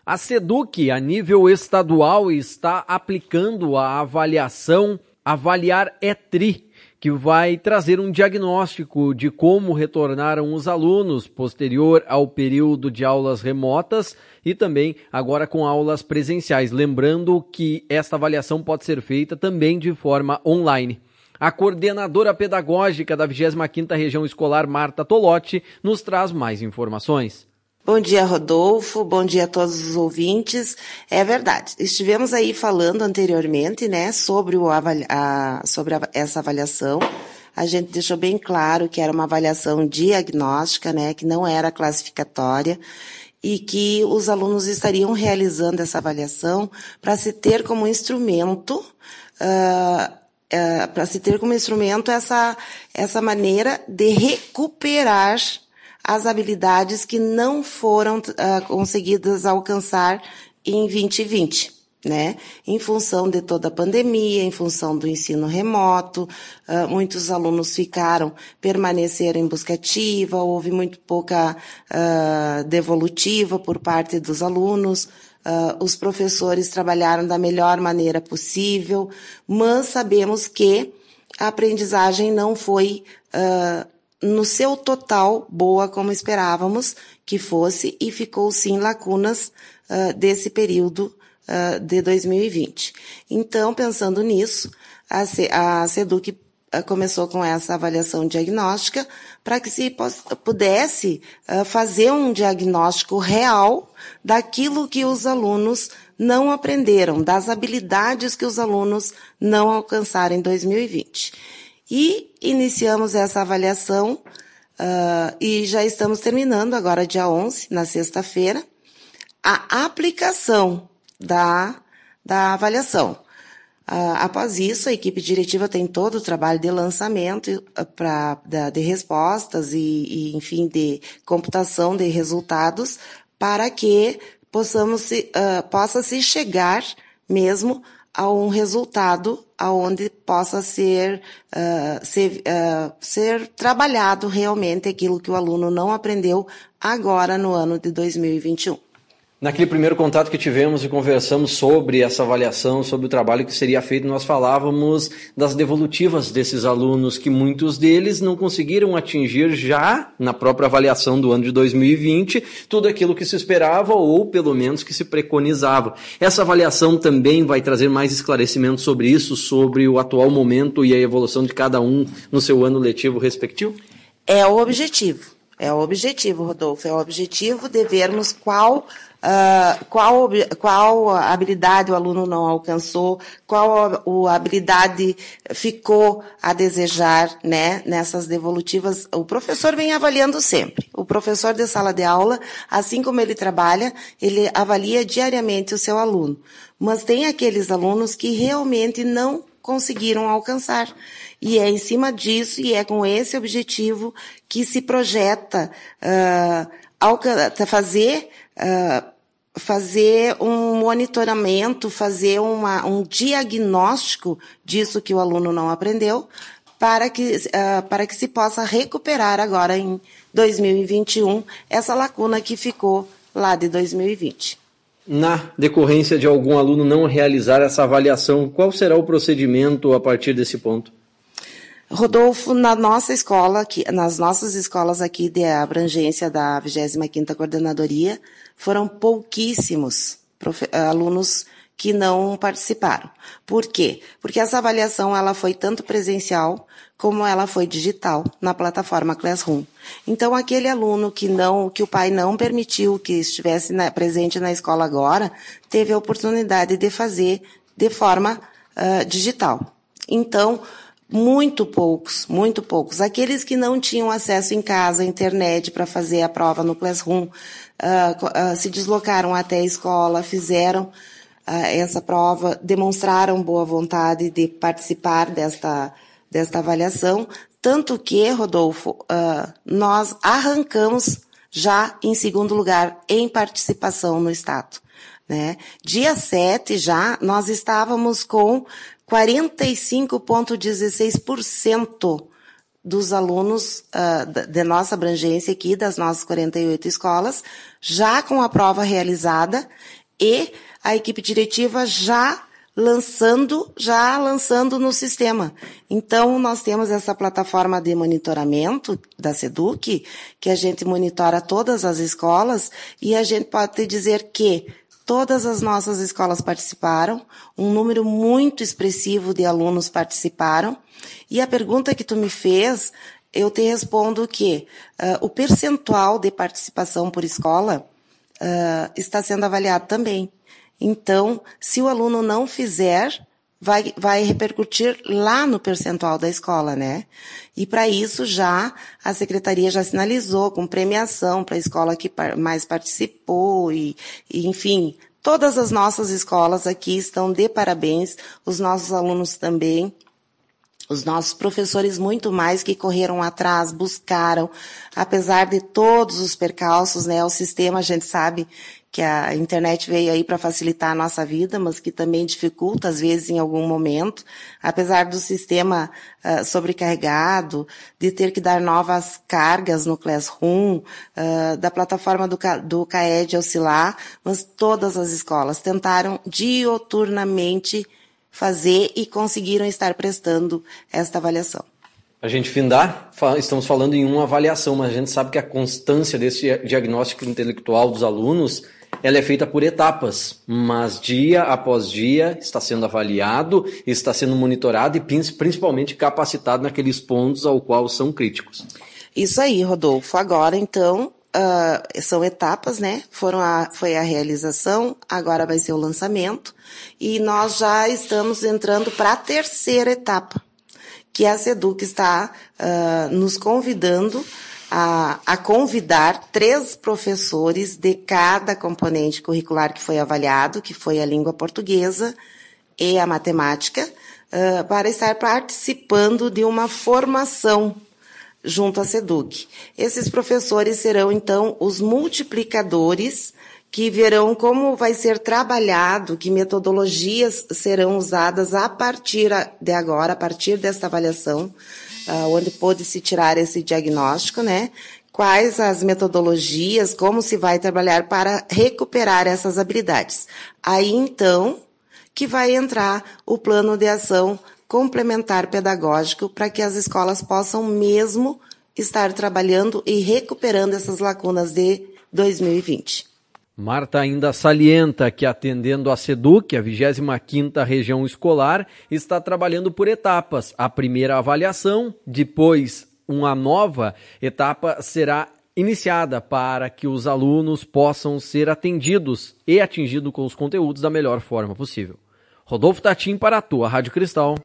A SEDUC, a nível estadual, está aplicando a avaliação Avaliar ETRI, que vai trazer um diagnóstico de como retornaram os alunos posterior ao período de aulas remotas e também agora com aulas presenciais. Lembrando que esta avaliação pode ser feita também de forma online. A coordenadora pedagógica da 25ª Região Escolar, Marta Tolotti, nos traz mais informações. Bom dia, Rodolfo. Bom dia a todos os ouvintes. É verdade. Estivemos aí falando anteriormente, né, sobre essa avaliação. A gente deixou bem claro que era uma avaliação diagnóstica, né, que não era classificatória e que os alunos estariam realizando essa avaliação para se ter como instrumento essa maneira de recuperar as habilidades que não foram conseguidas alcançar em 2020, né? Em função de toda a pandemia, em função do ensino remoto, muitos alunos permaneceram em busca ativa, houve muito pouca devolutiva por parte dos alunos, os professores trabalharam da melhor maneira possível, mas sabemos que a aprendizagem não foi no seu total boa como esperávamos que fosse e ficou sim lacunas desse período de 2020. Então, pensando nisso, a SEDUC começou com essa avaliação diagnóstica para que se pudesse fazer um diagnóstico real daquilo que os alunos não aprenderam, das habilidades que os alunos não alcançaram em 2020. E iniciamos essa avaliação e já estamos terminando agora dia 11, na sexta-feira, a aplicação da avaliação. Após isso, a equipe diretiva tem todo o trabalho de lançamento de respostas e, enfim, de computação de resultados para que possa-se chegar mesmo a um resultado aonde possa ser trabalhado realmente aquilo que o aluno não aprendeu agora no ano de 2021. Naquele primeiro contato que tivemos e conversamos sobre essa avaliação, sobre o trabalho que seria feito, nós falávamos das devolutivas desses alunos, que muitos deles não conseguiram atingir já na própria avaliação do ano de 2020 tudo aquilo que se esperava ou pelo menos que se preconizava. Essa avaliação também vai trazer mais esclarecimento sobre isso, sobre o atual momento e a evolução de cada um no seu ano letivo respectivo? É o objetivo, Rodolfo, é o objetivo de vermos qual habilidade o aluno não alcançou, qual habilidade ficou a desejar, né, nessas devolutivas. O professor vem avaliando sempre. O professor de sala de aula, assim como ele trabalha, ele avalia diariamente o seu aluno. Mas tem aqueles alunos que realmente não conseguiram alcançar. E é em cima disso, e é com esse objetivo que se projeta fazer um monitoramento, fazer um diagnóstico disso que o aluno não aprendeu, para que se possa recuperar agora em 2021 essa lacuna que ficou lá de 2020. Na decorrência de algum aluno não realizar essa avaliação, qual será o procedimento a partir desse ponto? Rodolfo, na nossa escola, nas nossas escolas aqui de abrangência da 25ª Coordenadoria, foram pouquíssimos alunos que não participaram. Por quê? Porque essa avaliação ela foi tanto presencial como ela foi digital na plataforma Classroom. Então, aquele aluno que o pai não permitiu que estivesse presente na escola agora, teve a oportunidade de fazer de forma digital. Então, muito poucos. Aqueles que não tinham acesso em casa à internet para fazer a prova no Classroom, se deslocaram até a escola, fizeram essa prova, demonstraram boa vontade de participar desta avaliação, tanto que, Rodolfo, nós arrancamos já em segundo lugar em participação no Estado, né? Dia 7 já, nós estávamos com 45,16% dos alunos de nossa abrangência aqui, das nossas 48 escolas, já com a prova realizada e a equipe diretiva já lançando no sistema. Então, nós temos essa plataforma de monitoramento da SEDUC, que a gente monitora todas as escolas, e a gente pode te dizer que todas as nossas escolas participaram, um número muito expressivo de alunos participaram, e a pergunta que tu me fez, eu te respondo que o percentual de participação por escola está sendo avaliado também. Então, se o aluno não fizer, vai repercutir lá no percentual da escola, né? E para isso já a secretaria já sinalizou com premiação para a escola que mais participou e enfim, todas as nossas escolas aqui estão de parabéns, os nossos alunos também. Os nossos professores muito mais que correram atrás, buscaram, apesar de todos os percalços, né? O sistema, a gente sabe que a internet veio aí para facilitar a nossa vida, mas que também dificulta, às vezes, em algum momento. Apesar do sistema sobrecarregado, de ter que dar novas cargas no Classroom, da plataforma do CAED oscilar, mas todas as escolas tentaram dioturnamente fazer e conseguiram estar prestando esta avaliação. A gente findar, estamos falando em uma avaliação, mas a gente sabe que a constância desse diagnóstico intelectual dos alunos, ela é feita por etapas, mas dia após dia está sendo avaliado, está sendo monitorado e principalmente capacitado naqueles pontos ao qual são críticos. Isso aí, Rodolfo. Agora, então, são etapas, né? Foi a realização, agora vai ser o lançamento, e nós já estamos entrando para a terceira etapa, que a SEDUC está nos convidando a convidar 3 professores de cada componente curricular que foi avaliado, que foi a língua portuguesa e a matemática, para estar participando de uma formação junto à SEDUC. Esses professores serão, então, os multiplicadores que verão como vai ser trabalhado, que metodologias serão usadas a partir de agora, a partir desta avaliação, onde pôde-se tirar esse diagnóstico, né? Quais as metodologias, como se vai trabalhar para recuperar essas habilidades. Aí, então, que vai entrar o plano de ação complementar pedagógico para que as escolas possam mesmo estar trabalhando e recuperando essas lacunas de 2020. Marta ainda salienta que, atendendo a SEDUC, a 25ª Região Escolar, está trabalhando por etapas. A primeira avaliação, depois uma nova etapa será iniciada para que os alunos possam ser atendidos e atingidos com os conteúdos da melhor forma possível. Rodolfo Tatim para a tua Rádio Cristal.